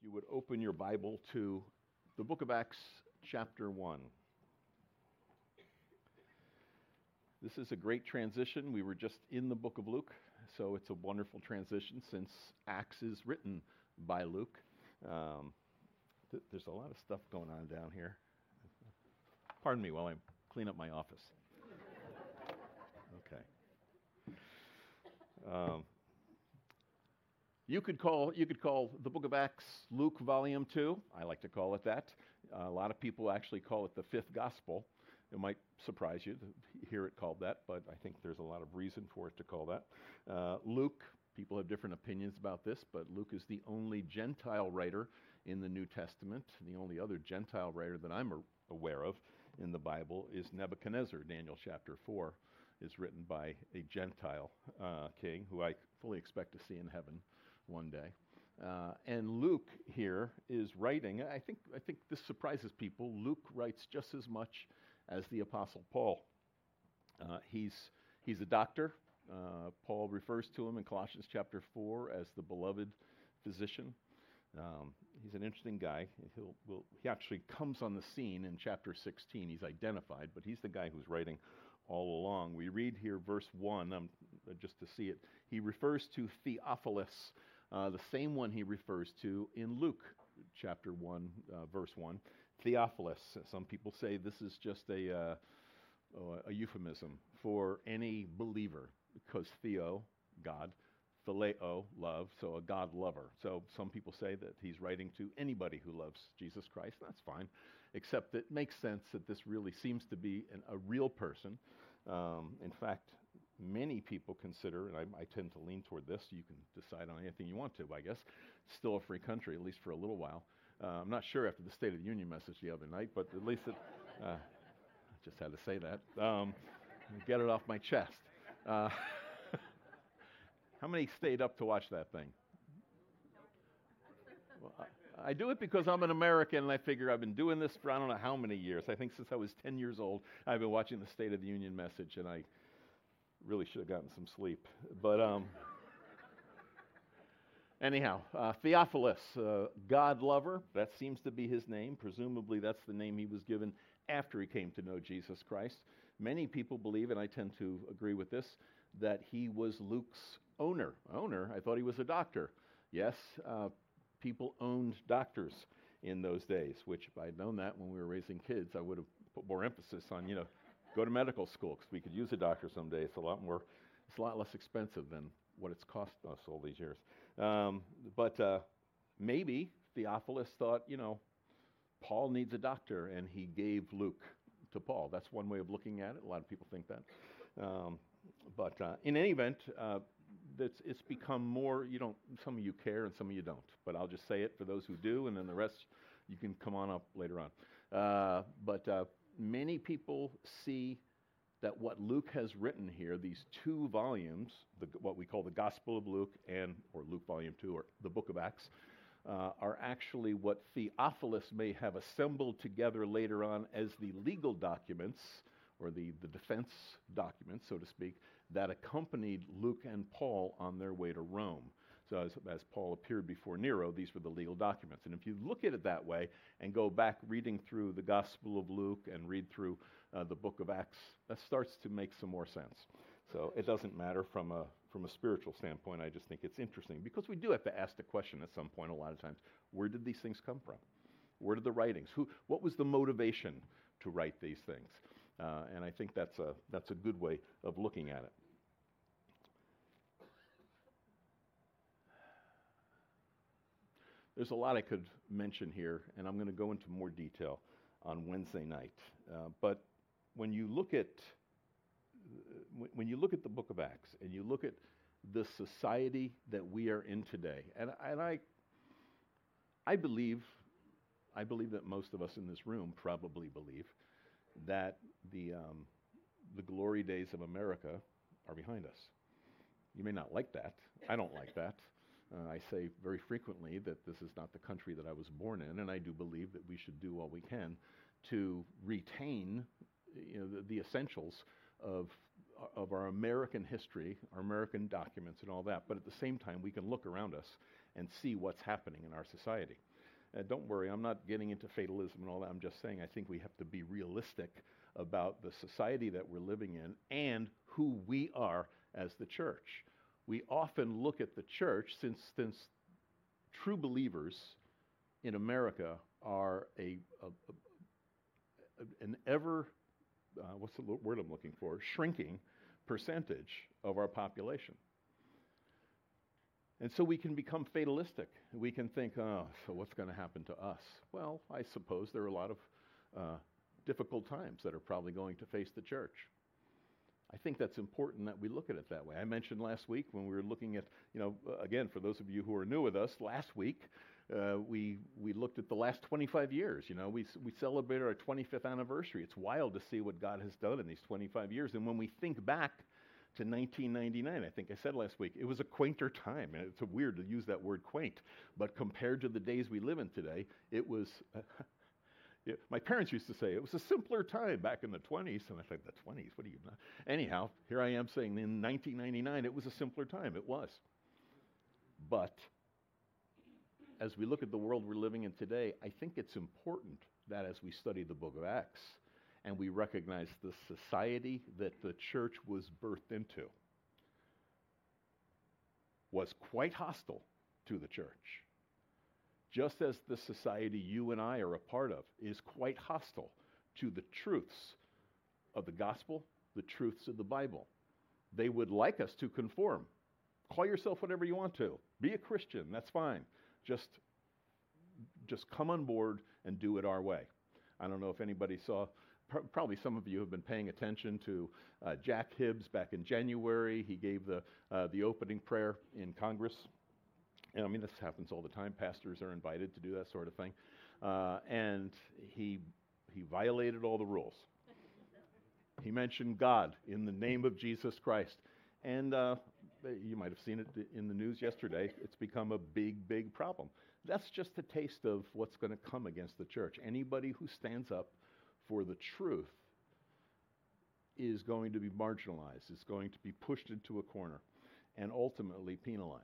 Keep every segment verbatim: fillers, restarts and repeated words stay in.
You would open your Bible to the book of Acts, chapter one. This is a great transition. We were just in the book of Luke, so it's a wonderful transition since Acts is written by Luke. Um, th- there's a lot of stuff going on down here. Pardon me while I clean up my office. Okay. Um, You could call you could call the book of Acts Luke Volume two. I like to call it that. Uh, a lot of people actually call it the fifth gospel. It might surprise you to hear it called that, but I think there's a lot of reason for it to call that. Uh, Luke, people have different opinions about this, but Luke is the only Gentile writer in the New Testament. The only other Gentile writer that I'm aware of in the Bible is Nebuchadnezzar. Daniel chapter four is written by a Gentile uh, king who I fully expect to see in heaven one day. Uh, and Luke here is writing, I think I think this surprises people, Luke writes just as much as the Apostle Paul. Uh, he's he's a doctor. Uh, Paul refers to him in Colossians chapter four as the beloved physician. Um, he's an interesting guy. He'll, will, he actually comes on the scene in chapter sixteen. He's identified, but he's the guy who's writing all along. We read here verse one, um, just to see it. He refers to Theophilus, Uh, the same one he refers to in Luke chapter one, uh, verse one, Theophilus. Some people say this is just a, uh, a euphemism for any believer, because Theo, God, Phileo, love, so a God lover. So some people say that he's writing to anybody who loves Jesus Christ. That's fine, except it makes sense that this really seems to be an, a real person. Um, in fact, many people consider, and I, I tend to lean toward this, you can decide on anything you want to, I guess. It's still a free country, at least for a little while. Uh, I'm not sure after the State of the Union message the other night, but at least it, uh, I just had to say that. Um, get it off my chest. Uh, how many stayed up to watch that thing? Well, I, I do it because I'm an American, and I figure I've been doing this for I don't know how many years. I think since I was ten years old, I've been watching the State of the Union message, and I really should have gotten some sleep. But um, anyhow, uh, Theophilus, uh, God lover, that seems to be his name. Presumably that's the name he was given after he came to know Jesus Christ. Many people believe, and I tend to agree with this, that he was Luke's owner. Owner? I thought he was a doctor. Yes, uh, people owned doctors in those days, which if I'd known that when we were raising kids, I would have put more emphasis on, you know, go to medical school, because we could use a doctor someday. It's a lot more, it's a lot less expensive than what it's cost us all these years. Um, but uh, maybe Theophilus thought, you know, Paul needs a doctor, and he gave Luke to Paul. That's one way of looking at it. A lot of people think that. Um, but uh, in any event, uh, it's, it's become more, you don't, some of you care and some of you don't. But I'll just say it for those who do, and then the rest, you can come on up later on. Uh, but uh, many people see that what Luke has written here, these two volumes, the, what we call the Gospel of Luke and, or Luke Volume two, or the Book of Acts, uh, are actually what Theophilus may have assembled together later on as the legal documents, or the, the defense documents, so to speak, that accompanied Luke and Paul on their way to Rome. So as, as Paul appeared before Nero, these were the legal documents. And if you look at it that way and go back reading through the Gospel of Luke and read through uh, the book of Acts, that starts to make some more sense. So it doesn't matter from a from a spiritual standpoint. I just think it's interesting because we do have to ask the question at some point a lot of times, where did these things come from? Where did the writings? Who? What was the motivation to write these things? Uh, and I think that's a that's a good way of looking at it. There's a lot I could mention here, and I'm going to go into more detail on Wednesday night. Uh, but when you look at when you look at the Book of Acts and you look at the society that we are in today, and, and I I believe I believe that most of us in this room probably believe that the um, the glory days of America are behind us. You may not like that. I don't like that. Uh, I say very frequently that this is not the country that I was born in, and I do believe that we should do all we can to retain, you know, the, the essentials of of our American history, our American documents, and all that. But at the same time, we can look around us and see what's happening in our society. Uh, don't worry, I'm not getting into fatalism and all that. I'm just saying I think we have to be realistic about the society that we're living in and who we are as the church. We often look at the church, since, since true believers in America are a, a, a an ever, uh, what's the word I'm looking for, shrinking percentage of our population. And so we can become fatalistic. We can think, oh, so what's going to happen to us? Well, I suppose there are a lot of uh, difficult times that are probably going to face the church. I think that's important that we look at it that way. I mentioned last week when we were looking at, you know, uh, again, for those of you who are new with us, last week uh, we we looked at the last twenty-five years. You know, we we celebrated our twenty-fifth anniversary. It's wild to see what God has done in these twenty-five years. And when we think back to nineteen ninety-nine, I think I said last week, it was a quainter time. And it's weird to use that word quaint, but compared to the days we live in today, it was, uh, yeah, my parents used to say, it was a simpler time back in the twenties. And I think, the twenties, what are you, not? Anyhow, here I am saying in nineteen ninety-nine, it was a simpler time. It was. But as we look at the world we're living in today, I think it's important that as we study the book of Acts, and we recognize the society that the church was birthed into was quite hostile to the church. Just as the society you and I are a part of is quite hostile to the truths of the gospel, the truths of the Bible. They would like us to conform. Call yourself whatever you want to. Be a Christian, that's fine. Just, just come on board and do it our way. I don't know if anybody saw, probably some of you have been paying attention to uh, Jack Hibbs back in January. He gave the, uh, the opening prayer in Congress. And I mean, this happens all the time. Pastors are invited to do that sort of thing. Uh, and he, he violated all the rules. He mentioned God in the name of Jesus Christ. And uh, you might have seen it in the news yesterday. It's become a big, big problem. That's just a taste of what's going to come against the church. Anybody who stands up for the truth is going to be marginalized, is going to be pushed into a corner, and ultimately penalized.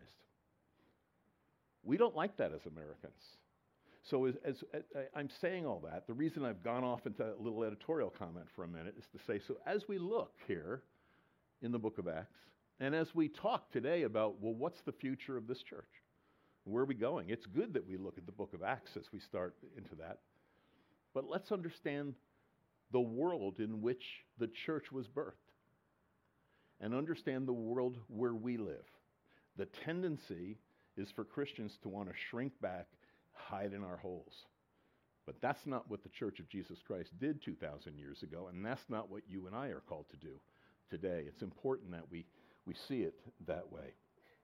We don't like that as Americans. So as, as, as I'm saying all that, the reason I've gone off into a little editorial comment for a minute is to say, so as we look here in the book of Acts, and as we talk today about, well, what's the future of this church? Where are we going? It's good that we look at the book of Acts as we start into that. But let's understand the world in which the church was birthed and understand the world where we live. The tendency is for Christians to want to shrink back, hide in our holes. But that's not what the Church of Jesus Christ did two thousand years ago, and that's not what you and I are called to do today. It's important that we, we see it that way.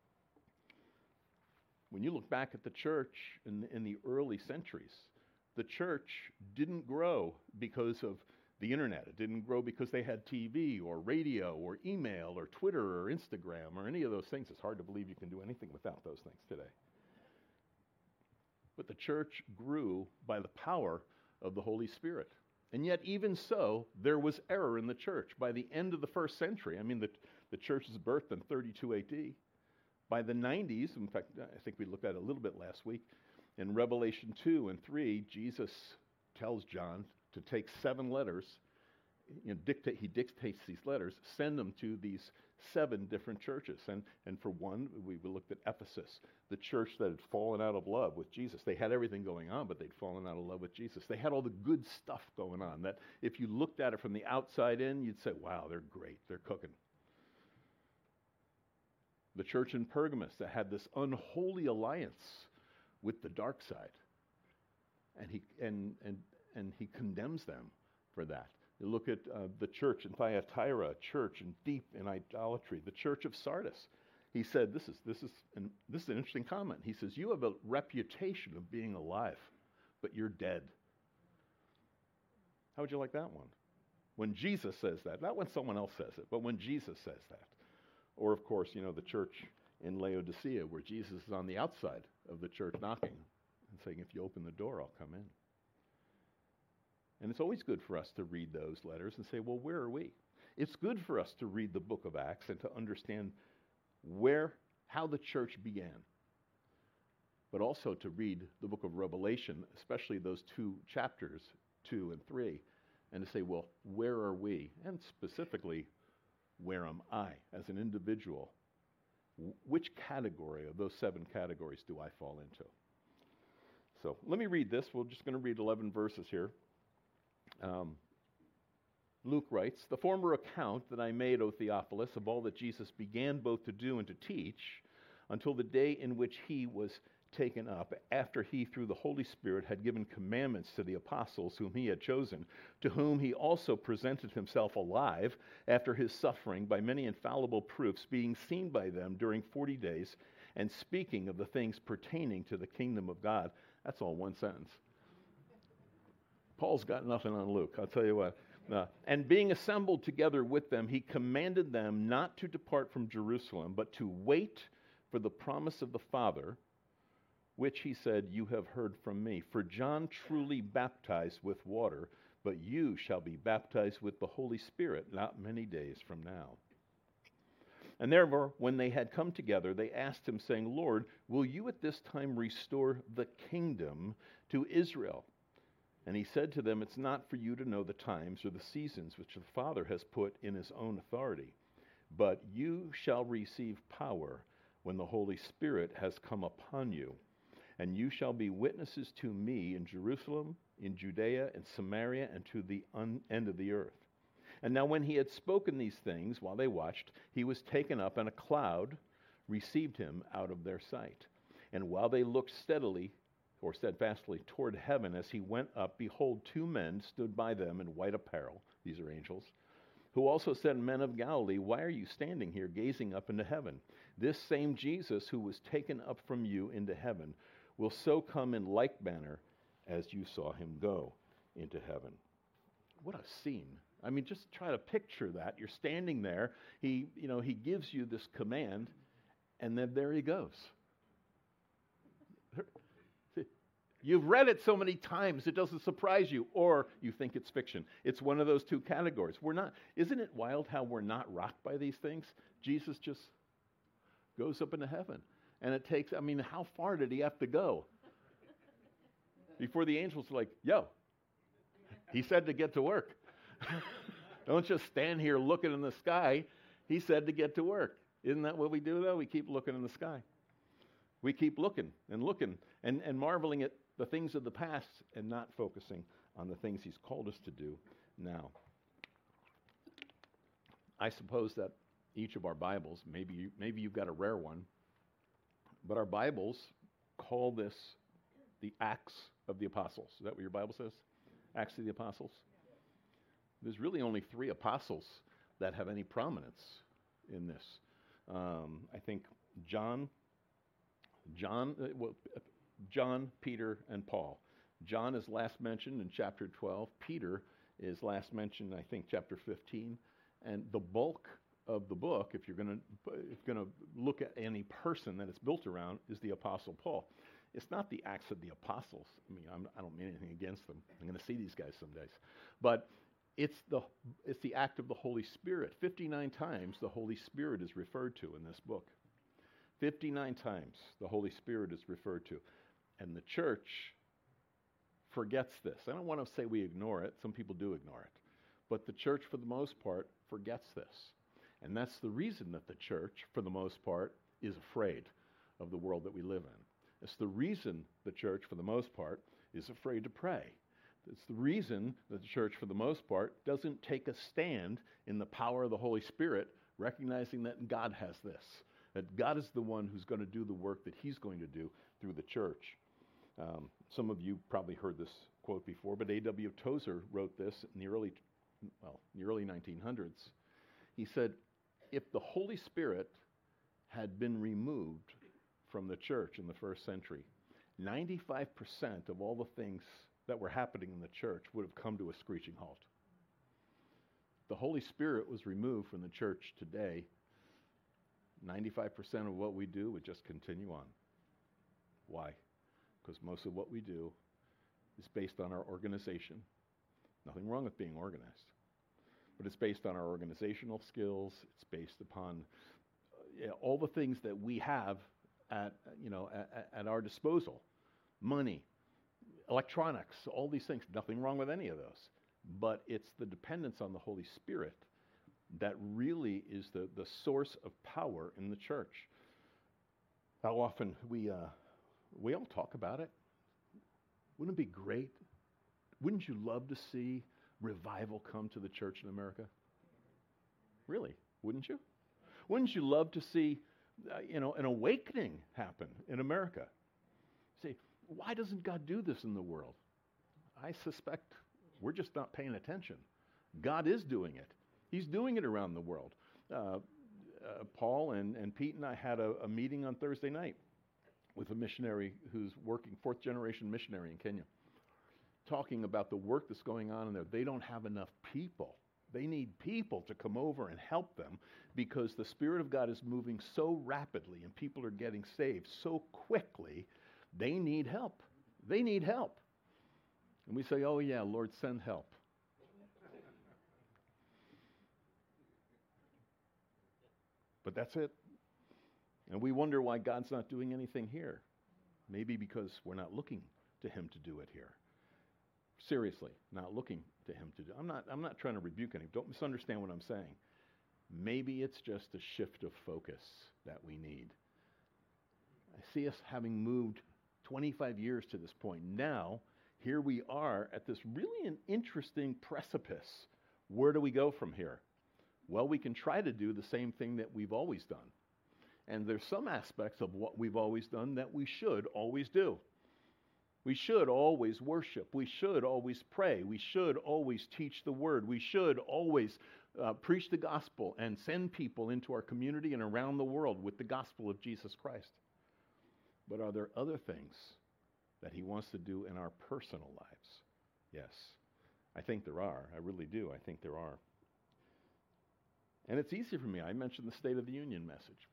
When you look back at the church in, in the early centuries, the church didn't grow because of the internet. It didn't grow because they had T V or radio or email or Twitter or Instagram or any of those things. It's hard to believe you can do anything without those things today. But the church grew by the power of the Holy Spirit. And yet, even so, there was error in the church. By the end of the first century, I mean, the, the church is birthed in thirty-two A D. By the nineties, in fact, I think we looked at it a little bit last week, in Revelation two and three, Jesus tells John to take seven letters, you know, dictate, he dictates these letters, send them to these seven different churches. And, and for one, we, we looked at Ephesus, the church that had fallen out of love with Jesus. They had everything going on, but they'd fallen out of love with Jesus. They had all the good stuff going on that if you looked at it from the outside in, you'd say, wow, they're great, they're cooking. The church in Pergamos that had this unholy alliance with the dark side. And he, and, and, and he condemns them for that. You look at uh, the church in Thyatira, a church in deep in idolatry. The church of Sardis. He said, this is, this, is an, this is an interesting comment. He says, you have a reputation of being alive, but you're dead. How would you like that one? When Jesus says that, not when someone else says it, but when Jesus says that. Or, of course, you know, the church in Laodicea, where Jesus is on the outside of the church knocking and saying, if you open the door, I'll come in. And it's always good for us to read those letters and say, well, where are we? It's good for us to read the book of Acts and to understand where, how the church began. but also to read the book of Revelation, especially those two chapters, two and three, and to say, well, where are we? And specifically, where am I as an individual? Which category of those seven categories do I fall into? So let me read this. We're just going to read eleven verses here. Um, Luke writes, "The former account that I made, O Theophilus, of all that Jesus began both to do and to teach, until the day in which he was taken up, after he, through the Holy Spirit, had given commandments to the apostles whom he had chosen, to whom he also presented himself alive after his suffering by many infallible proofs, being seen by them during forty days, and speaking of the things pertaining to the kingdom of God." That's all one sentence. Paul's got nothing on Luke, I'll tell you what. Uh, and being assembled together with them, he commanded them not to depart from Jerusalem, but to wait for the promise of the Father, which he said, "You have heard from me. For John truly baptized with water, but you shall be baptized with the Holy Spirit not many days from now." And therefore, when they had come together, they asked him, saying, "Lord, will you at this time restore the kingdom to Israel?" And he said to them, "It's not for you to know the times or the seasons which the Father has put in his own authority, but you shall receive power when the Holy Spirit has come upon you. And you shall be witnesses to me in Jerusalem, in Judea, and Samaria, and to the un- end of the earth." And now when he had spoken these things, while they watched, he was taken up, and a cloud received him out of their sight. And while they looked steadily, or steadfastly, toward heaven as he went up, behold, two men stood by them in white apparel, these are angels, who also said, "Men of Galilee, why are you standing here gazing up into heaven? This same Jesus who was taken up from you into heaven will so come in like manner as you saw him go into heaven." What a scene. I mean, just try to picture that. You're standing there. He, you know, he gives you this command, and then there he goes. You've read it so many times, it doesn't surprise you, or you think it's fiction. It's one of those two categories. We're not, isn't it wild how we're not rocked by these things? Jesus just goes up into heaven. And it takes, I mean, how far did he have to go? Before the angels are like, "Yo, he said to get to work." Don't just stand here looking in the sky. He said to get to work. Isn't that what we do, though? We keep looking in the sky. We keep looking and looking and, and marveling at the things of the past and not focusing on the things he's called us to do now. I suppose that each of our Bibles, maybe you, maybe you've got a rare one, but our Bibles call this the Acts of the Apostles. Is that what your Bible says? Acts of the Apostles? There's really only three apostles that have any prominence in this. Um, I think John, John, uh, well, John, Peter, and Paul. John is last mentioned in chapter twelve. Peter is last mentioned, I think, chapter fifteen. And the bulk of the book, if you're going to if you're going to look at any person that it's built around, is the Apostle Paul. It's not the Acts of the Apostles. I mean, I'm, I don't mean anything against them. I'm going to see these guys some days, but it's the it's the act of the Holy Spirit. fifty-nine times the Holy Spirit is referred to in this book. fifty-nine times the Holy Spirit is referred to, and the church forgets this. I don't want to say we ignore it. Some people do ignore it, but the church, for the most part, forgets this, and that's the reason that the church, for the most part, is afraid of the world that we live in. It's the reason the church, for the most part, is afraid to pray. It's the reason that the church, for the most part, doesn't take a stand in the power of the Holy Spirit, recognizing that God has this, that God is the one who's going to do the work that he's going to do through the church. Um, some of you probably heard this quote before, but A W Tozer wrote this in the early, well, in the early nineteen hundreds. He said, if the Holy Spirit had been removed from the church in the first century, ninety-five percent of all the things that were happening in the church would have come to a screeching halt. The Holy Spirit was removed from the church today. ninety-five percent of what we do would just continue on. Why? Because most of what we do is based on our organization. Nothing wrong with being organized. But it's based on our organizational skills. It's based upon uh, yeah, all the things that we have at, you know, at, at our disposal. Money, electronics, all these things, nothing wrong with any of those. But it's the dependence on the Holy Spirit that really is the, the source of power in the church. How often we, uh, we all talk about it. Wouldn't it be great? Wouldn't you love to see revival come to the church in America? Really, wouldn't you? Wouldn't you love to see, uh, you know, an awakening happen in America? See, why doesn't God do this in the world? I suspect we're just not paying attention. God is doing it. He's doing it around the world. Uh, uh, Paul and, and Pete and I had a, a meeting on Thursday night with a missionary who's working, fourth generation missionary in Kenya, talking about the work that's going on in there. They don't have enough people. They need people to come over and help them because the Spirit of God is moving so rapidly and people are getting saved so quickly. They need help. They need help. And we say, oh yeah, Lord, send help. But that's it. And we wonder why God's not doing anything here. Maybe because we're not looking to him to do it here. Seriously, not looking to him to do. I'm not, I'm not trying to rebuke anyone. Don't misunderstand what I'm saying. Maybe it's just a shift of focus that we need. I see us having moved twenty-five years to this point. Now, here we are at this really an interesting precipice. Where do we go from here? Well, we can try to do the same thing that we've always done. And there's some aspects of what we've always done that we should always do. We should always worship. We should always pray. We should always teach the word. We should always uh, preach the gospel and send people into our community and around the world with the gospel of Jesus Christ. But are there other things that he wants to do in our personal lives? Yes, I think there are. I really do. I think there are. And it's easy for me. I mentioned the State of the Union message.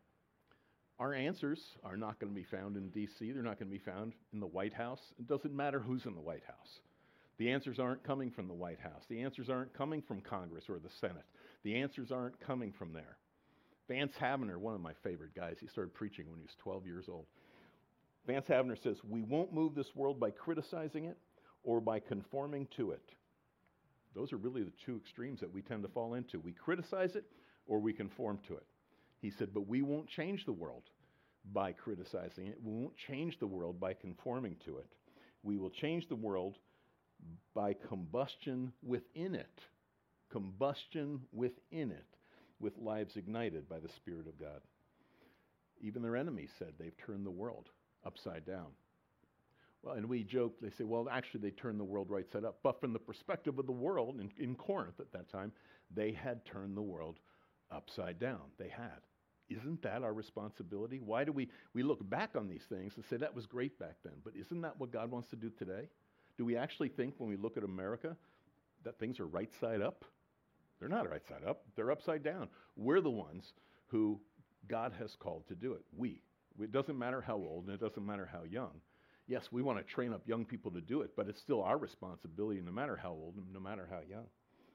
Our answers are not going to be found in D C. They're not going to be found in the White House. It doesn't matter who's in the White House. The answers aren't coming from the White House. The answers aren't coming from Congress or the Senate. The answers aren't coming from there. Vance Havner, one of my favorite guys, he started preaching when he was twelve years old. Vance Havner says, we won't move this world by criticizing it or by conforming to it. Those are really the two extremes that we tend to fall into. We criticize it or we conform to it. He said, but we won't change the world by criticizing it. We won't change the world by conforming to it. We will change the world by combustion within it. Combustion within it, with lives ignited by the Spirit of God. Even their enemies said they've turned the world upside down. Well, and we joke, they say, well, actually they turned the world right side up. But from the perspective of the world, in, in Corinth at that time, they had turned the world upside down. They had. Isn't that our responsibility? Why do we, we look back on these things and say that was great back then, but isn't that what God wants to do today? Do we actually think when we look at America that things are right side up? They're not right side up. They're upside down. We're the ones who God has called to do it. We. It doesn't matter how old and it doesn't matter how young. Yes, we want to train up young people to do it, but it's still our responsibility no matter how old and no matter how young.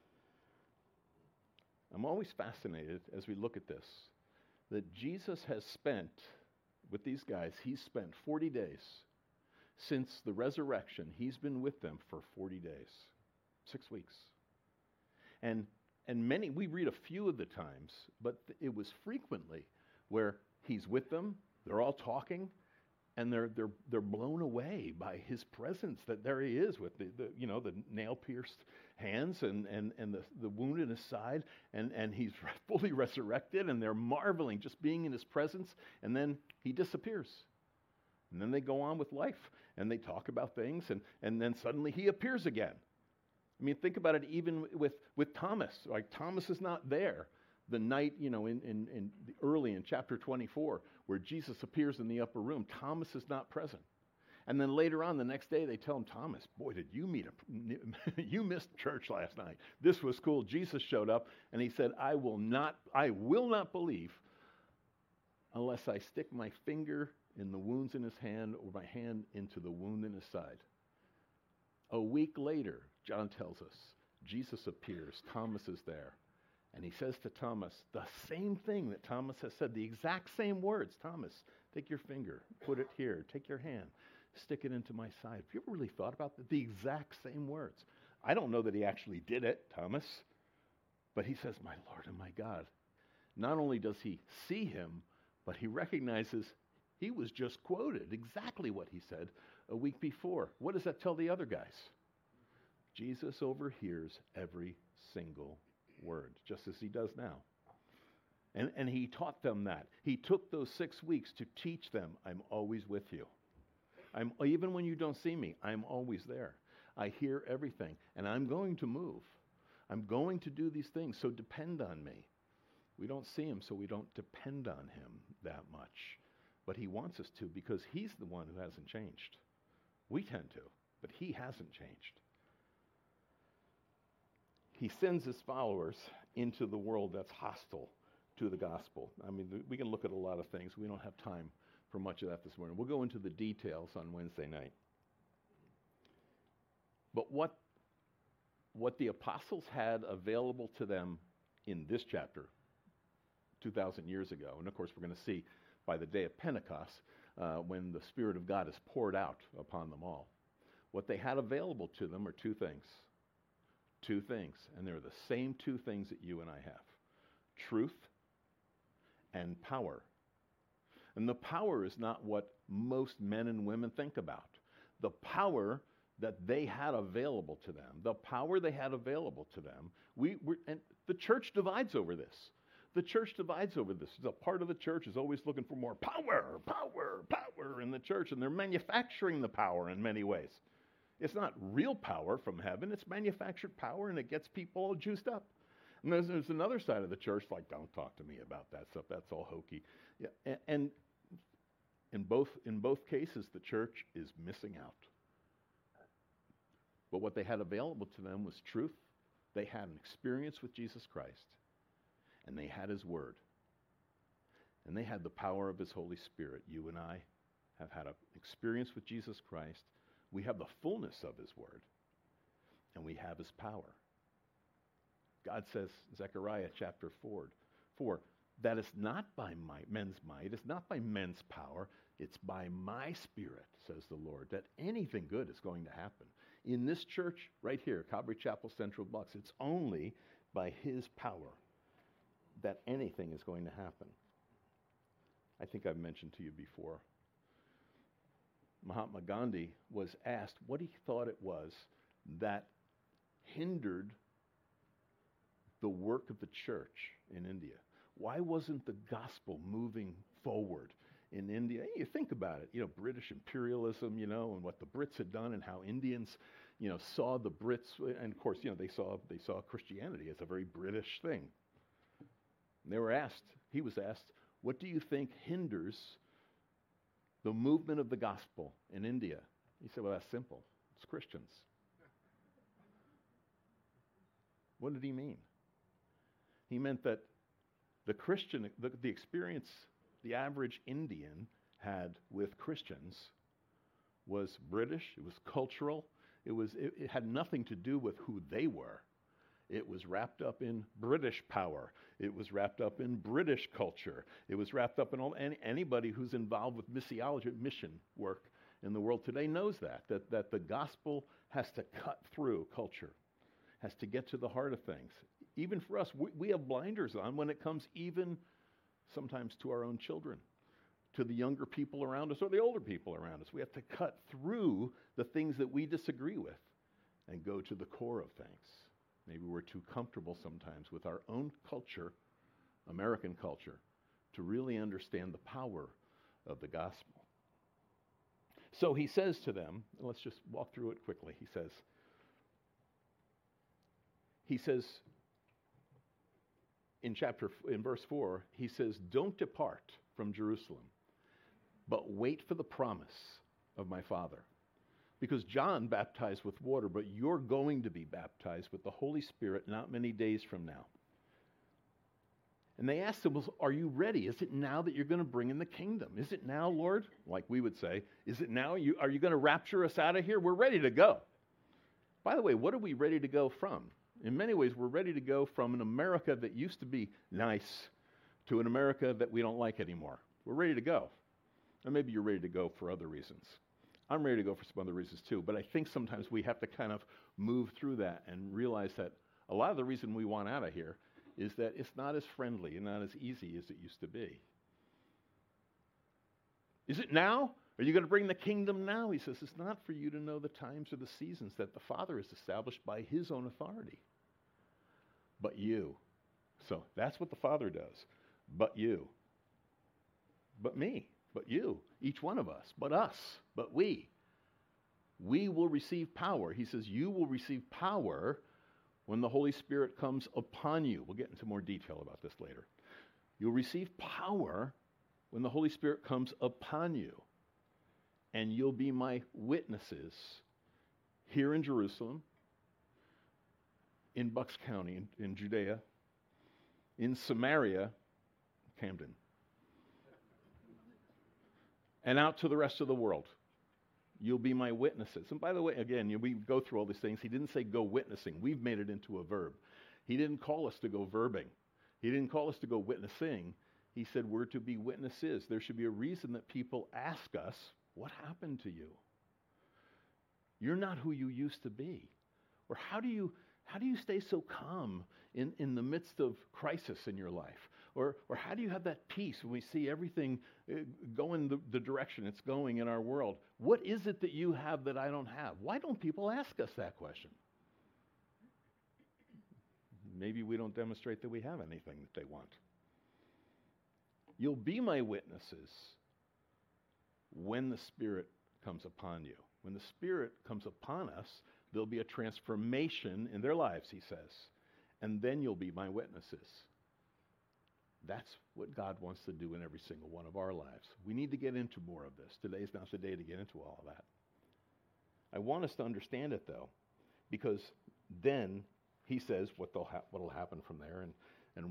I'm always fascinated as we look at this, that Jesus has spent, with these guys, he's spent forty days. Since the resurrection, he's been with them for forty days, six weeks. And and many, we read a few of the times, but it was frequently where he's with them, they're all talking, and they're they're they're blown away by his presence, that there he is with the, the you know the nail-pierced hands and, and, and the, the wound in his side, and, and he's fully resurrected, and they're marveling just being in his presence, and then he disappears. And then they go on with life, and they talk about things, and, and then suddenly he appears again. I mean, think about it even with, with Thomas. Like, Thomas is not there the night, you know, in, in, in the early in chapter twenty-four, where Jesus appears in the upper room. Thomas is not present. And then later on, the next day, they tell him, Thomas, boy, did you meet a, you missed church last night. This was cool. Jesus showed up, and he said, I will not, I will not believe unless I stick my finger in the wounds in his hand or my hand into the wound in his side. A week later, John tells us, Jesus appears. Thomas is there. And he says to Thomas the same thing that Thomas has said, the exact same words, Thomas, Take your finger, put it here. Take your hand, stick it into my side. Have you ever really thought about that? The exact same words. I don't know that he actually did it, Thomas, but he says, my Lord and my God. Not only does he see him, but he recognizes he was just quoted exactly what he said a week before. What does that tell the other guys? Jesus overhears every single word, just as he does now. And, and he taught them that. He took those six weeks to teach them, I'm always with you. I'm, even when you don't see me, I'm always there. I hear everything, and I'm going to move. I'm going to do these things, so depend on me. We don't see him, so we don't depend on him that much. But he wants us to, because he's the one who hasn't changed. We tend to, but he hasn't changed. He sends his followers into the world that's hostile to the gospel. I mean, we can look at a lot of things. We don't have time for much of that this morning. We'll go into the details on Wednesday night. But what, what the apostles had available to them in this chapter, two thousand years ago, and of course we're going to see by the day of Pentecost, uh, when the Spirit of God is poured out upon them all, what they had available to them are two things. Two things, and they're the same two things that you and I have. Truth and power. And the power is not what most men and women think about. The power that they had available to them, the power they had available to them, we were, and the church divides over this. The church divides over this. The part of the church is always looking for more power, power, power in the church, and they're manufacturing the power in many ways. It's not real power from heaven. It's manufactured power, and it gets people all juiced up. And there's, there's another side of the church like, don't talk to me about that stuff. That's all hokey. Yeah, and, and in both in both cases, the church is missing out. But what they had available to them was truth. They had an experience with Jesus Christ, and they had his word. And they had the power of his Holy Spirit. You and I have had an experience with Jesus Christ. We have the fullness of his word, and we have his power. God says, Zechariah chapter four, four, that it's not by might, men's might, it's not by men's power, it's by my Spirit, says the Lord, that anything good is going to happen. In this church right here, Calvary Chapel Central Bucks, it's only by his power that anything is going to happen. I think I've mentioned to you before, Mahatma Gandhi was asked what he thought it was that hindered the work of the church in India. Why wasn't the gospel moving forward in India? You think about it, you know, British imperialism, you know, and what the Brits had done and how Indians, you know, saw the Brits, and of course, you know, they saw they saw Christianity as a very British thing. And they were asked, he was asked, what do you think hinders the movement of the gospel in India? He said, well, that's simple. It's Christians. What did he mean? He meant that the Christian, the, the experience the average Indian had with Christians was British, it was cultural, it was it, it had nothing to do with who they were. It was wrapped up in British power. It was wrapped up in British culture. It was wrapped up in all, any, anybody who's involved with missiology, mission work in the world today knows that, that, that the gospel has to cut through culture, has to get to the heart of things. Even for us, we, we have blinders on when it comes even sometimes to our own children, to the younger people around us or the older people around us. We have to cut through the things that we disagree with and go to the core of things. Maybe we're too comfortable sometimes with our own culture, American culture, to really understand the power of the gospel. So he says to them, let's just walk through it quickly. He says, he says in chapter, in verse four, he says, don't depart from Jerusalem, but wait for the promise of my Father. Because John baptized with water, but you're going to be baptized with the Holy Spirit not many days from now. And they asked him, well, are you ready? Is it now that you're going to bring in the kingdom? Is it now, Lord? Like we would say, is it now? You, are you going to rapture us out of here? We're ready to go. By the way, what are we ready to go from? In many ways, we're ready to go from an America that used to be nice to an America that we don't like anymore. We're ready to go. Or maybe you're ready to go for other reasons. I'm ready to go for some other reasons too, but I think sometimes we have to kind of move through that and realize that a lot of the reason we want out of here is that it's not as friendly and not as easy as it used to be. Is it now? Are you going to bring the kingdom now? He says, it's not for you to know the times or the seasons that the Father has established by his own authority. But you. So that's what the Father does. But you. But me. But you. Each one of us. But us. But we. We will receive power. He says, you will receive power when the Holy Spirit comes upon you. We'll get into more detail about this later. You'll receive power when the Holy Spirit comes upon you. And you'll be my witnesses here in Jerusalem, in Bucks County, in, in Judea, in Samaria, Camden, and out to the rest of the world. You'll be my witnesses. And by the way, again, you know, we go through all these things. He didn't say go witnessing. We've made it into a verb. He didn't call us to go verbing. He didn't call us to go witnessing. He said we're to be witnesses. There should be a reason that people ask us, what happened to you? You're not who you used to be. Or how do you how do you stay so calm in, in the midst of crisis in your life? Or or how do you have that peace when we see everything uh, going the, the direction it's going in our world? What is it that you have that I don't have? Why don't people ask us that question? Maybe we don't demonstrate that we have anything that they want. You'll be my witnesses when the Spirit comes upon you. When the Spirit comes upon us, there'll be a transformation in their lives, he says. And then you'll be my witnesses. That's what God wants to do in every single one of our lives. We need to get into more of this. Today's not the day to get into all of that. I want us to understand it, though, because then he says what will ha- what'll happen from there, and and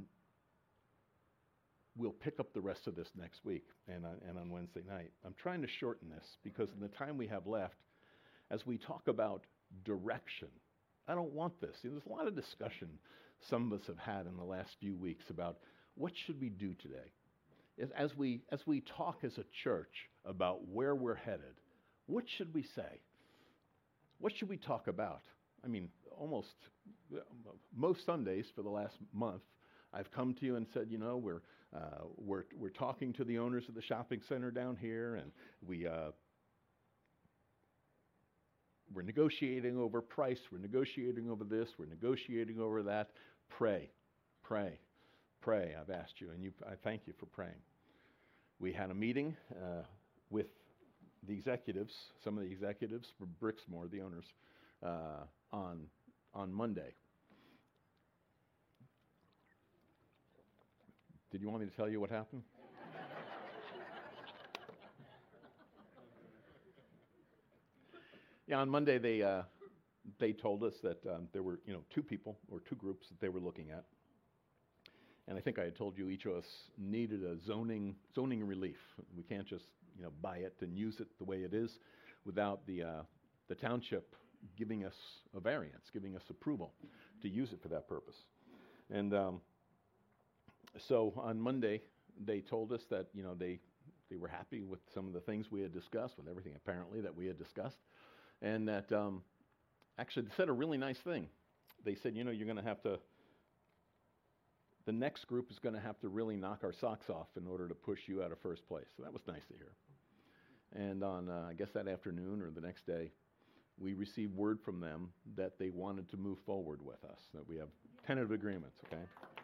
we'll pick up the rest of this next week and on, and on Wednesday night. I'm trying to shorten this because in the time we have left, as we talk about direction, I don't want this. You know, there's a lot of discussion some of us have had in the last few weeks about what should we do today. As, as we as we talk as a church about where we're headed, what should we say? What should we talk about? I mean, almost most Sundays for the last month, I've come to you and said, you know, we're uh, we're we're talking to the owners of the shopping center down here, and we uh, we're negotiating over price, we're negotiating over this, we're negotiating over that. Pray, pray, pray. I've asked you, and you, I thank you for praying. We had a meeting uh, with the executives, some of the executives for Brixmor, the owners, uh, on on Monday. Did you want me to tell you what happened? Yeah, on Monday they uh, they told us that um, there were you know two people or two groups that they were looking at, and I think I had told you each of us needed a zoning zoning relief. We can't just you know buy it and use it the way it is, without the uh, the township giving us a variance, giving us approval to use it for that purpose, and. Um, So on Monday, they told us that, you know, they, they were happy with some of the things we had discussed, with everything apparently that we had discussed, and that um, actually they said a really nice thing. They said, you know, you're going to have to, the next group is going to have to really knock our socks off in order to push you out of first place. So that was nice to hear. And on, uh, I guess that afternoon or the next day, we received word from them that they wanted to move forward with us, that we have tentative agreements, okay?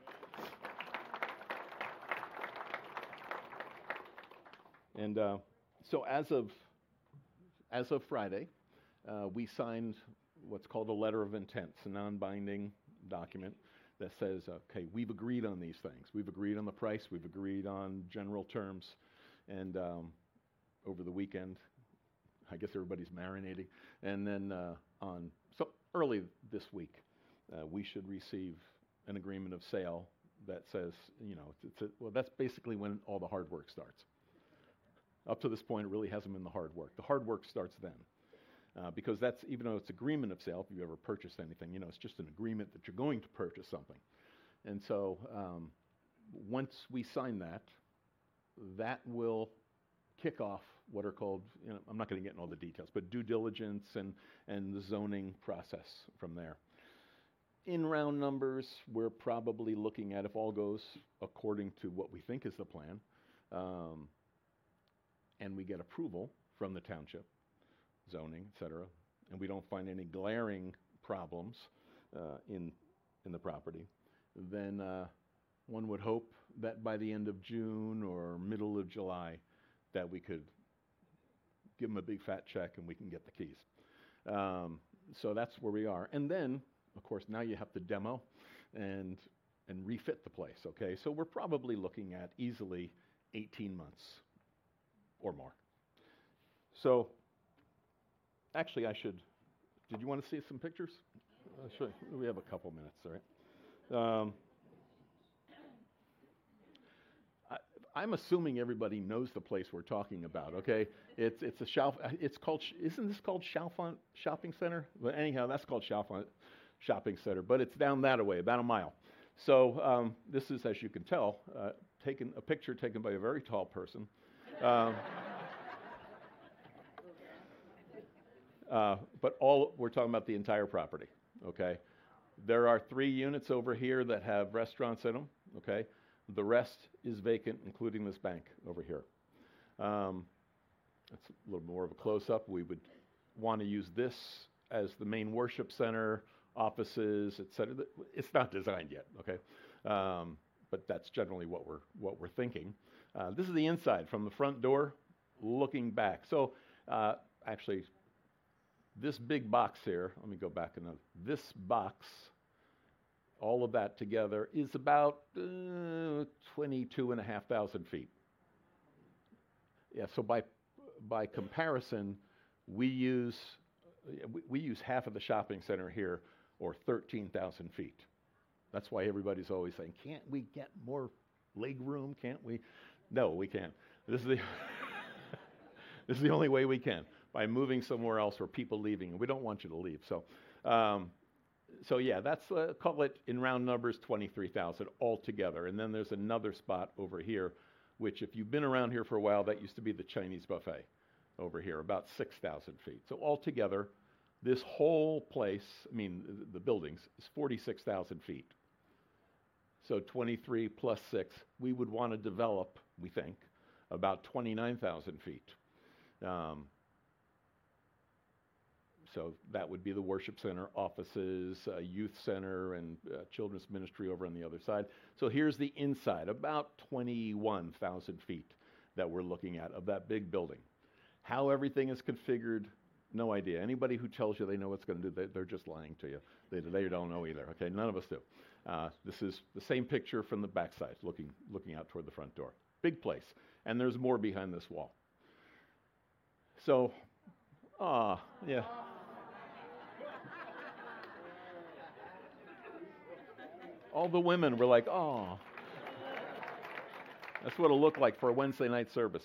And uh, so as of as of Friday, uh, we signed what's called a letter of intent. It's a non-binding document that says, okay, we've agreed on these things. We've agreed on the price. We've agreed on general terms. And um, over the weekend, I guess everybody's marinating. And then uh, on so early this week, uh, we should receive an agreement of sale that says, you know, it's a, well, that's basically when all the hard work starts. Up to this point, it really hasn't been the hard work. The hard work starts then. Uh, because that's, even though it's agreement of sale, if you've ever purchased anything, you know, it's just an agreement that you're going to purchase something. And so um, once we sign that, that will kick off what are called, you know, I'm not going to get in all the details, but due diligence and, and the zoning process from there. In round numbers, we're probably looking at, if all goes according to what we think is the plan, um, and we get approval from the township, zoning, et cetera, and we don't find any glaring problems uh, in, in the property, then uh, one would hope that by the end of June or middle of July, that we could give them a big fat check and we can get the keys. Um, so that's where we are. And then, of course, now you have to demo and, and refit the place, okay? So we're probably looking at easily eighteen months or more. So actually I should, did you want to see some pictures? Uh, sure, we have a couple minutes, all right? Um, I, I'm assuming everybody knows the place we're talking about, okay? It's it's a Chalf, it's called, isn't this called Chalfont Shopping Center? But anyhow, that's called Chalfont Shopping Center, but it's down that way, about a mile. So um, this is, as you can tell, uh, taken a picture taken by a very tall person. Um, uh, but all we're talking about the entire property, okay? There are three units over here that have restaurants in them, okay? The rest is vacant, including this bank over here. Um, that's a little more of a close-up. We would want to use this as the main worship center, offices, et cetera. It's not designed yet, okay? Um, but that's generally what we're what we're thinking. Uh, this is the inside from the front door, looking back. So uh, actually, this big box here. Let me go back another. This box, all of that together, is about uh, twenty-two and a half thousand feet. Yeah. So by by comparison, we use we, we use half of the shopping center here, or thirteen thousand feet. That's why everybody's always saying, can't we get more leg room? Can't we? No, we can't. This is the this is the only way we can, by moving somewhere else or people leaving. And we don't want you to leave. So, um, so yeah, that's, uh, call it in round numbers, twenty-three thousand altogether. And then there's another spot over here, which if you've been around here for a while, that used to be the Chinese buffet over here, about six thousand feet. So altogether, this whole place, I mean, the, the buildings, is forty-six thousand feet. So twenty-three plus six, we would want to develop, we think, about twenty-nine thousand feet. Um, so that would be the worship center, offices, uh, youth center, and uh, children's ministry over on the other side. So here's the inside, about twenty-one thousand feet that we're looking at of that big building. How everything is configured, no idea. Anybody who tells you they know what's going to do, they, they're just lying to you. They, they don't know either, okay? None of us do. Uh, this is the same picture from the backside, looking, looking out toward the front door. Big place. And there's more behind this wall. So, ah, yeah. All the women were like, oh. That's what it'll look like for a Wednesday night service.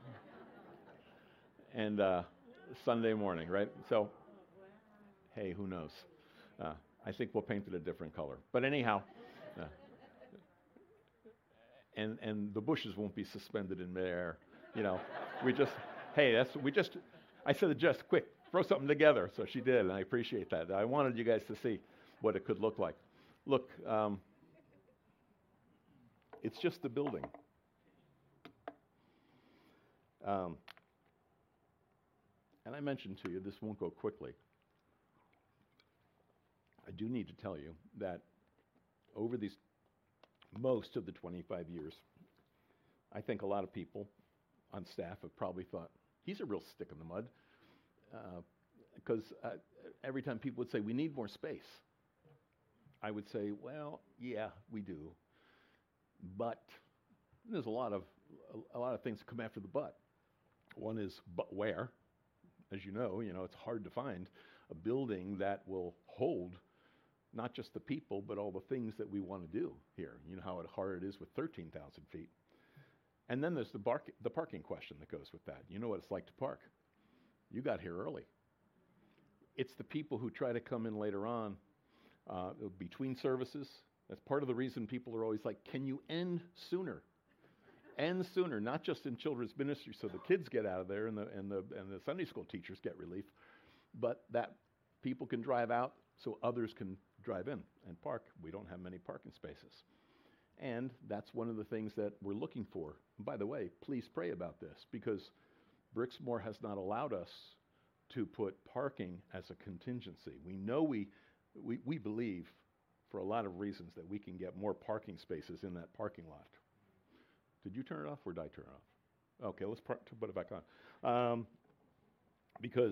And uh, Sunday morning, right? So, hey, who knows? Uh, I think we'll paint it a different color. But anyhow, uh, and and the bushes won't be suspended in midair. You know, we just, hey, that's we just. I said to Jess, quick, throw something together. So she did, and I appreciate that. I wanted you guys to see what it could look like. Look, um, it's just the building. Um, and I mentioned to you, this won't go quickly. I do need to tell you that over these, most of the twenty-five years, I think a lot of people on staff have probably thought, he's a real stick in the mud. Because uh, uh, every time people would say, we need more space, I would say, well, yeah, we do. But there's a lot of a, a lot of things that come after the but. One is, but where? As you know, you know, it's hard to find a building that will hold not just the people, but all the things that we want to do here. You know how hard it is with thirteen thousand feet. And then there's the, bar- the parking question that goes with that. You know what it's like to park. You got here early. It's the people who try to come in later on, uh, between services. That's part of the reason people are always like, can you end sooner? end sooner, not just in children's ministry so the kids get out of there and the, and the, and the Sunday school teachers get relief, but that people can drive out so others can drive in and park. We don't have many parking spaces. And that's one of the things that we're looking for. And by the way, please pray about this, because Brixmor has not allowed us to put parking as a contingency. We know we, we, we believe, for a lot of reasons, that we can get more parking spaces in that parking lot. Did you turn it off or did I turn it off? Okay, let's par- put it back on. Um, because,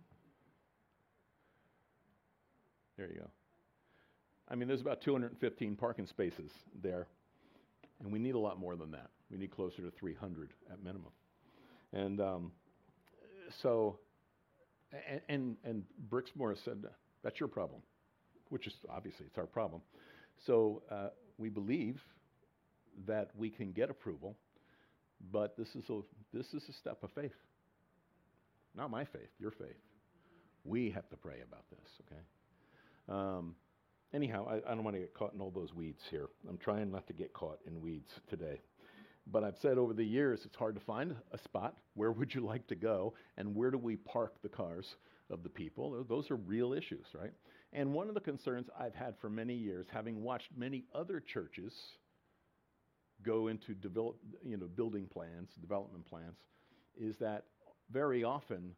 there you go. I mean, there's about two hundred fifteen parking spaces there, and we need a lot more than that. We need closer to three hundred at minimum. And um, so, and, and, and Brixmor said, that's your problem, which is obviously it's our problem. So uh, we believe that we can get approval, but this is a this is a step of faith. Not my faith, your faith. We have to pray about this, okay? Um, anyhow, I, I don't want to get caught in all those weeds here. I'm trying not to get caught in weeds today. But I've said over the years, it's hard to find a spot. Where would you like to go? And where do we park the cars of the people? Those are real issues, right? And one of the concerns I've had for many years, having watched many other churches go into develop, you know, building plans, development plans, is that very often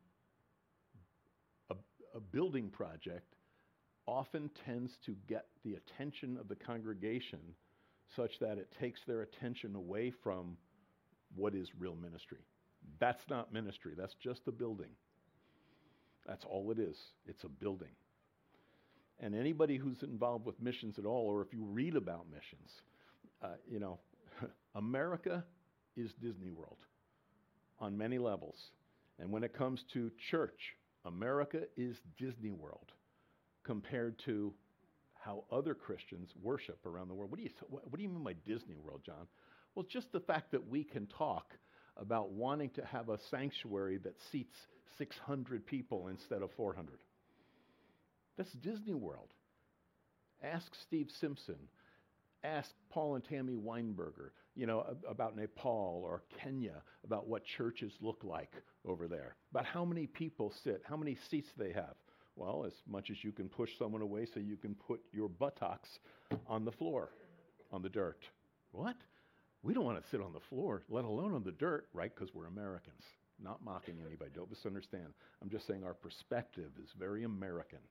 a, a building project often tends to get the attention of the congregation such that it takes their attention away from what is real ministry. That's not ministry. That's just a building. That's all it is. It's a building. And anybody who's involved with missions at all, or if you read about missions, uh, you know, America is Disney World on many levels. And when it comes to church, America is Disney World compared to how other Christians worship around the world. What do you what do you mean by Disney World, John? Well, just the fact that we can talk about wanting to have a sanctuary that seats six hundred people instead of four hundred. That's Disney World. Ask Steve Simpson. Ask Paul and Tammy Weinberger, you know, about Nepal or Kenya, about what churches look like over there, about how many people sit, how many seats they have. Well, as much as you can push someone away so you can put your buttocks on the floor, on the dirt. What? We don't want to sit on the floor, let alone on the dirt, right? Because we're Americans. Not mocking anybody. Don't misunderstand. I'm just saying our perspective is very American.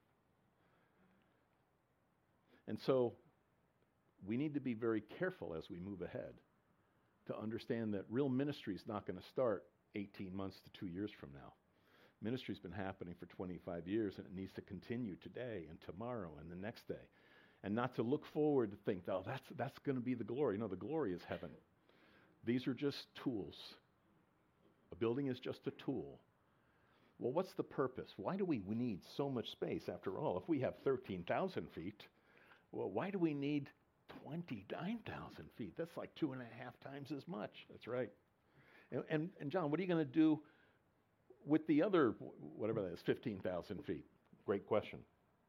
And so we need to be very careful as we move ahead to understand that real ministry is not going to start eighteen months to two years from now. Ministry's been happening for twenty-five years, and it needs to continue today and tomorrow and the next day. And not to look forward to think, oh, that's, that's going to be the glory. No, the glory is heaven. These are just tools. A building is just a tool. Well, what's the purpose? Why do we, we need so much space after all? If we have thirteen thousand feet, well, why do we need twenty-nine thousand feet? That's like two and a half times as much. That's right. And, and, and John, what are you going to do with the other, whatever that is, fifteen thousand feet? Great question.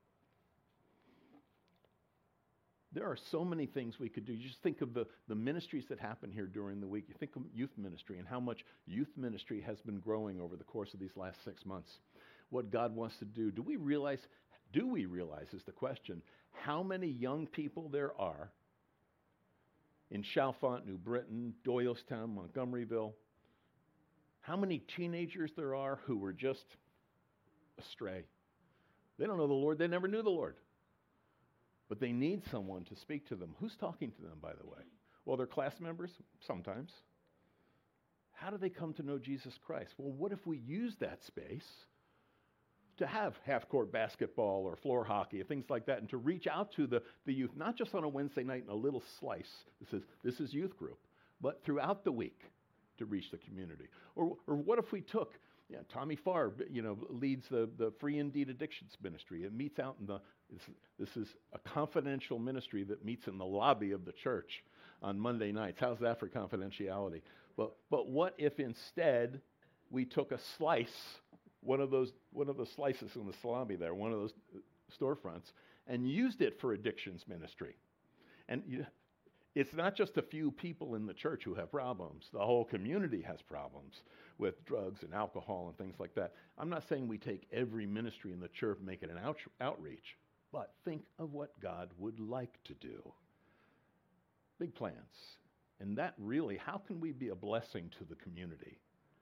There are so many things we could do. You just think of the, the ministries that happen here during the week. You think of youth ministry and how much youth ministry has been growing over the course of these last six months. What God wants to do. Do we realize, do we realize is the question, how many young people there are in Chalfont, New Britain, Doylestown, Montgomeryville? How many teenagers there are who were just astray? They don't know the Lord. They never knew the Lord. But they need someone to speak to them. Who's talking to them, by the way? Well, they're class members, sometimes. How do they come to know Jesus Christ? Well, what if we use that space to have half-court basketball or floor hockey or things like that, and to reach out to the, the youth, not just on a Wednesday night in a little slice. This is, this is youth group, but throughout the week to reach the community. Or, or what if we took, yeah, Tommy Farr, you know, leads the, the Free Indeed Addictions Ministry. It meets out in the, this, this is a confidential ministry that meets in the lobby of the church on Monday nights. How's that for confidentiality? But, but what if instead we took a slice, one of those one of the slices in the salami there, one of those storefronts, and used it for addictions ministry? And you, It's not just a few people in the church who have problems. The whole community has problems with drugs and alcohol and things like that. I'm not saying we take every ministry in the church and make it an out- outreach, but think of what God would like to do. Big plans. And that really, how can we be a blessing to the community?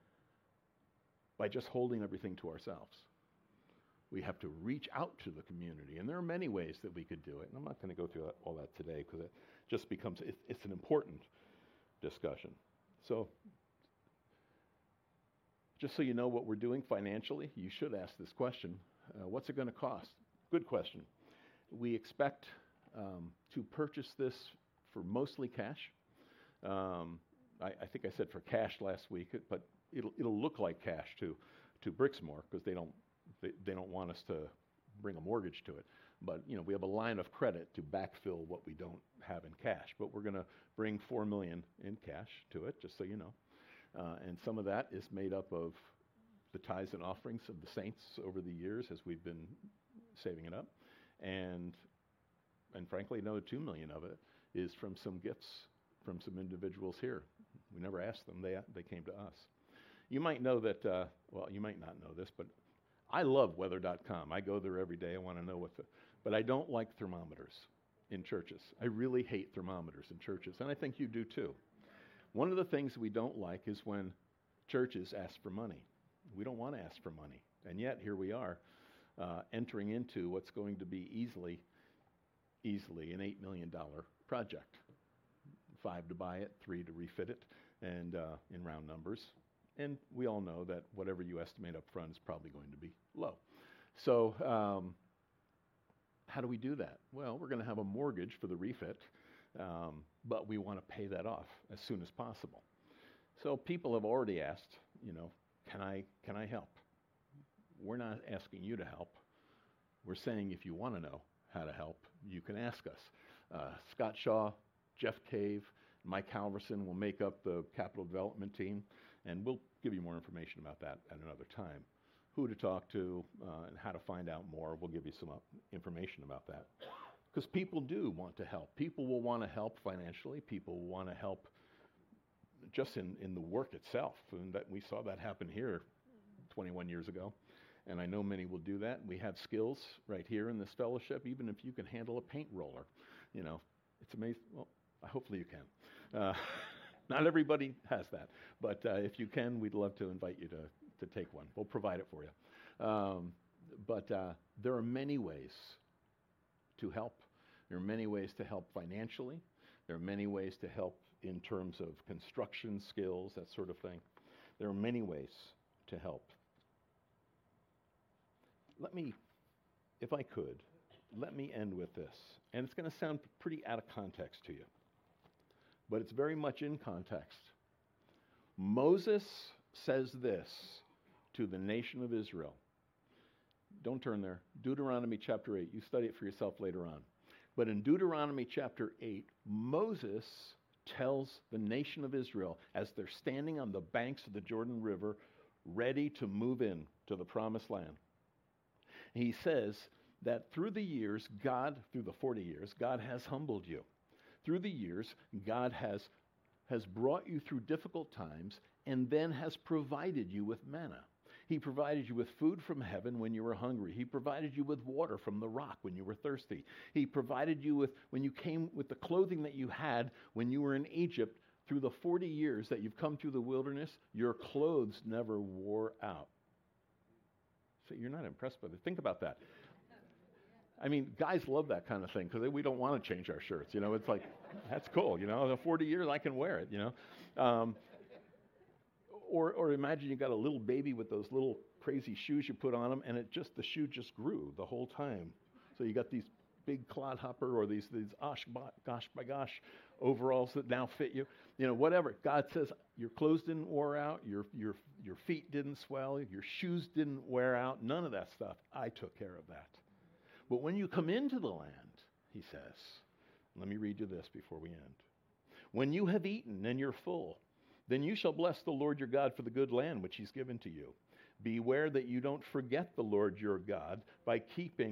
By just holding everything to ourselves. We have to reach out to the community, and there are many ways that we could do it. And I'm not going to go through that, all that today because it just becomes, it, it's an important discussion. So, just so you know what we're doing financially, you should ask this question. Uh, what's it going to cost? Good question. We expect um, to purchase this for mostly cash. Um, I, I think I said for cash last week, but it'll, it'll look like cash to, to Brixmor because they don't They, they don't want us to bring a mortgage to it. But, you know, we have a line of credit to backfill what we don't have in cash. But we're going to bring four million dollars in cash to it, just so you know. Uh, and some of that is made up of the tithes and offerings of the saints over the years as we've been saving it up. And, and frankly, another two million dollars of it is from some gifts from some individuals here. We never asked them. They, they came to us. You might know that, uh, well, you might not know this, but I love weather dot com. I go there every day. I want to know what the, but I don't like thermometers in churches. I really hate thermometers in churches, and I think you do too. One of the things we don't like is when churches ask for money. We don't want to ask for money, and yet here we are uh, entering into what's going to be easily, easily an eight million dollars project. Five to buy it, three to refit it, and uh, in round numbers. And we all know that whatever you estimate up front is probably going to be low. So um, how do we do that? Well, we're going to have a mortgage for the refit, um, but we want to pay that off as soon as possible. So people have already asked, you know, can I, can I help? We're not asking you to help. We're saying if you want to know how to help, you can ask us. Uh, Scott Shaw, Jeff Cave, Mike Halverson will make up the capital development team. And we'll give you more information about that at another time. Who to talk to uh, and how to find out more. We'll give you some uh, information about that. Because people do want to help. People will want to help financially. People will want to help just in, in the work itself. And that we saw that happen here twenty-one years ago. And I know many will do that. We have skills right here in this fellowship, even if you can handle a paint roller. You know, it's amazing. Well, hopefully you can. Uh, Not everybody has that, but uh, if you can, we'd love to invite you to, to take one. We'll provide it for you. Um, but uh, there are many ways to help. There are many ways to help financially. There are many ways to help in terms of construction skills, that sort of thing. There are many ways to help. Let me, if I could, let me end with this. And it's going to sound pretty out of context to you, but it's very much in context. Moses says this to the nation of Israel. Don't turn there. Deuteronomy chapter eight. You study it for yourself later on. But in Deuteronomy chapter eight, Moses tells the nation of Israel, as they're standing on the banks of the Jordan River, ready to move in to the promised land. He says that through the years, God, through the forty years, God has humbled you. Through the years, God has, has brought you through difficult times and then has provided you with manna. He provided you with food from heaven when you were hungry. He provided you with water from the rock when you were thirsty. He provided you with, when you came with the clothing that you had when you were in Egypt. Through the forty years that you've come through the wilderness, your clothes never wore out. So you're not impressed by that. Think about that. I mean, guys love that kind of thing because we don't want to change our shirts. You know, it's like, that's cool. You know, in forty years I can wear it, you know. Um, or, or imagine you got a little baby with those little crazy shoes you put on them, and it just, the shoe just grew the whole time. So you got these big clodhopper or these, these osh, gosh, by gosh, overalls that now fit you. You know, whatever. God says your clothes didn't wear out, your, your, your feet didn't swell, your shoes didn't wear out, none of that stuff. I took care of that. But when you come into the land, he says, let me read you this before we end. When you have eaten and you're full, then you shall bless the Lord your God for the good land which he's given to you. Beware that you don't forget the Lord your God by keeping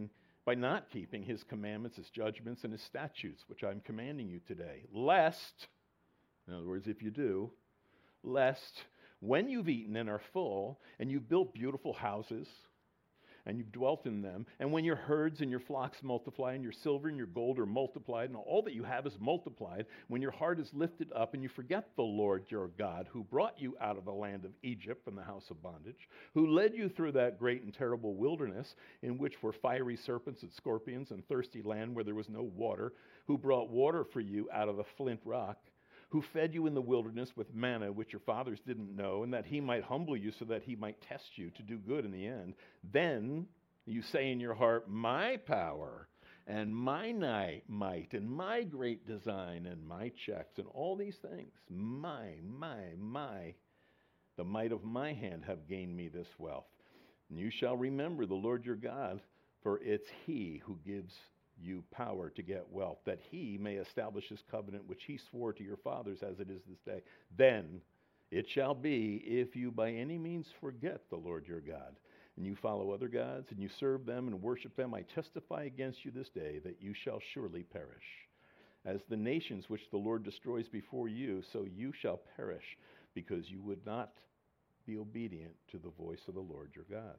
by not keeping his commandments, his judgments, and his statutes, which I'm commanding you today, lest, in other words, if you do, lest when you've eaten and are full, and you've built beautiful houses, and you've dwelt in them, and when your herds and your flocks multiply, and your silver and your gold are multiplied, and all that you have is multiplied, when your heart is lifted up, and you forget the Lord your God, who brought you out of the land of Egypt from the house of bondage, who led you through that great and terrible wilderness, in which were fiery serpents and scorpions, and thirsty land where there was no water, who brought water for you out of the flint rock, who fed you in the wilderness with manna, which your fathers didn't know, and that he might humble you so that he might test you to do good in the end. Then you say in your heart, my power and my ni- might and my great design and my checks and all these things, my, my, my, the might of my hand have gained me this wealth. And you shall remember the Lord your God, for it's he who gives you power to get wealth, that he may establish his covenant which he swore to your fathers as it is this day. Then it shall be, if you by any means forget the Lord your God, and you follow other gods, and you serve them and worship them, I testify against you this day that you shall surely perish. As the nations which the Lord destroys before you, so you shall perish, because you would not be obedient to the voice of the Lord your God.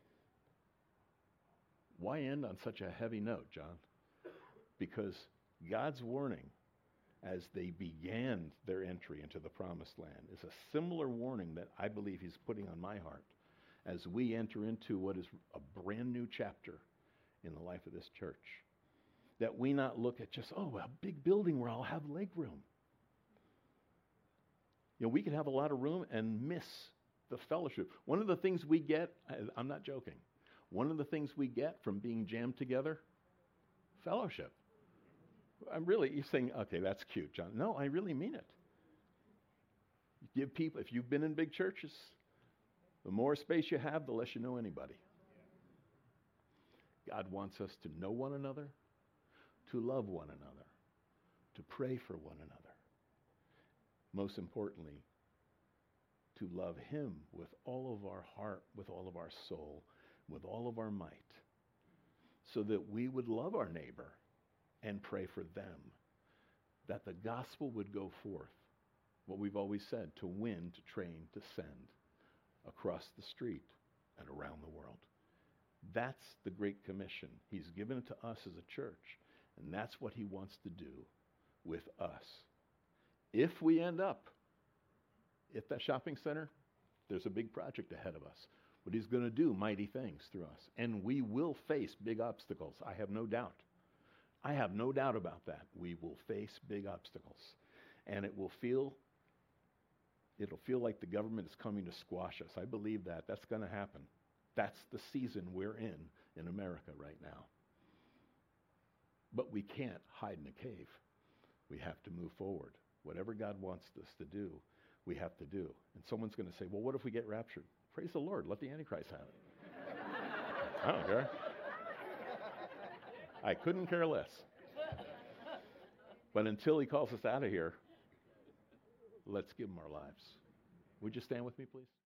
Why end on such a heavy note, John? Because God's warning as they began their entry into the promised land is a similar warning that I believe he's putting on my heart as we enter into what is a brand new chapter in the life of this church. That we not look at just, oh, a big building where I'll have leg room. You know, we could have a lot of room and miss the fellowship. One of the things we get, I'm not joking, one of the things we get from being jammed together, fellowship. I'm really, you're saying, okay, that's cute, John. No, I really mean it. You give people, if you've been in big churches, the more space you have, the less you know anybody. God wants us to know one another, to love one another, to pray for one another. Most importantly, to love him with all of our heart, with all of our soul, with all of our might, so that we would love our neighbor and pray for them, that the gospel would go forth, what we've always said, to win, to train, to send, across the street and around the world. That's the Great Commission. He's given it to us as a church, and that's what he wants to do with us. If we end up at that shopping center, there's a big project ahead of us. But he's going to do mighty things through us. And we will face big obstacles. I have no doubt. I have no doubt about that. We will face big obstacles. And it will feel, it'll feel like the government is coming to squash us. I believe that. That's going to happen. That's the season we're in in America right now. But we can't hide in a cave. We have to move forward. Whatever God wants us to do, we have to do. And someone's going to say, well, what if we get raptured? Praise the Lord. Let the Antichrist have it. I don't care. I couldn't care less. But until he calls us out of here, let's give him our lives. Would you stand with me, please?